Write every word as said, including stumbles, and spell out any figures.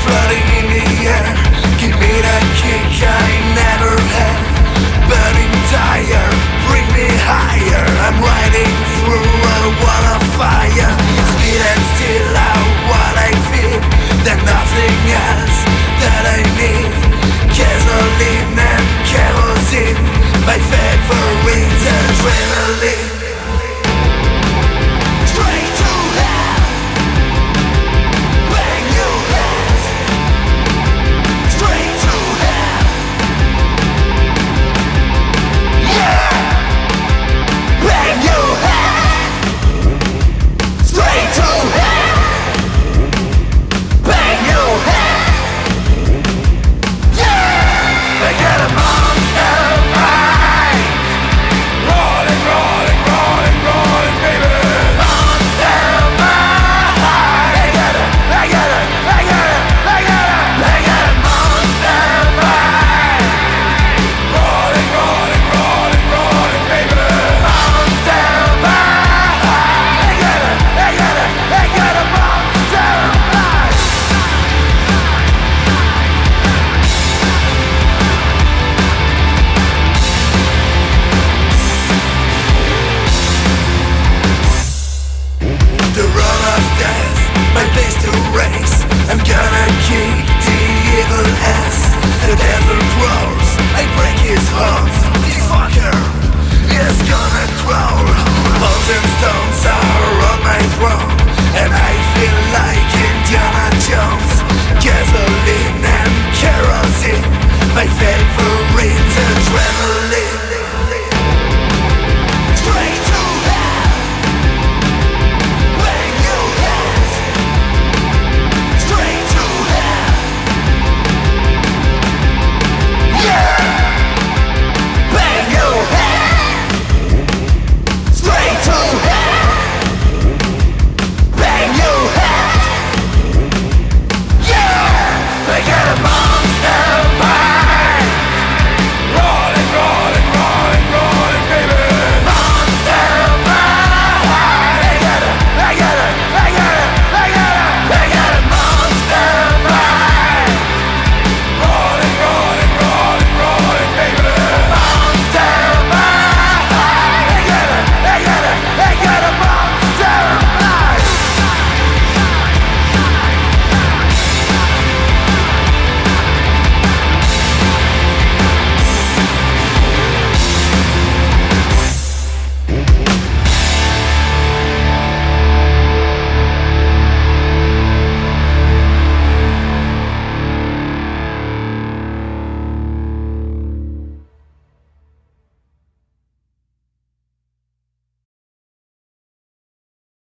floating in the air. Give me that kick I never had. Burning tire, bring me higher. I'm riding through a wall of fire. Speed and still out what I feel. There's nothing else that I need. Gasoline and kerosene, my favorite adrenaline. Straight to hell, bang your head. Straight to hell, yeah. Bang your head. Straight to hell, bang your head, yeah. I got a monster mind, rolling, rolling, rolling, rolling, baby. Monster mind. I got a, I got a, I got a, I got a, I got a monster mind. Rolling, rolling, rolling, rolling, baby. Monster mind. I got a, I got a, I got a monster mind. The road of death, my place to race. I'm gonna kick the evil ass. The devil grows, I break his heart. This fucker is gonna crawl. Balls and stones are on my throne.